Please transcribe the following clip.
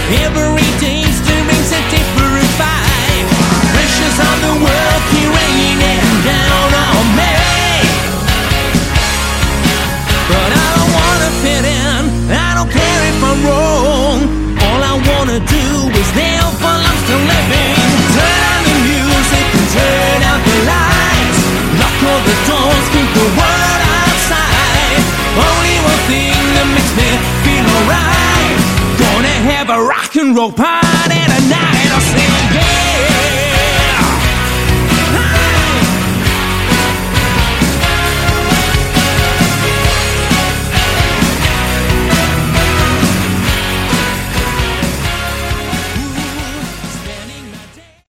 Every day's brings a different vibe. Pressures on the world keep raining down on me. But I don't wanna fit in, I don't care if I'm wrong. All I wanna do is live while I'm still living. Turn the music and turn out the lights. Lock all the doors, keep the world outside. Only one thing that makes me feel alright. Gonna have a rock and roll party tonight.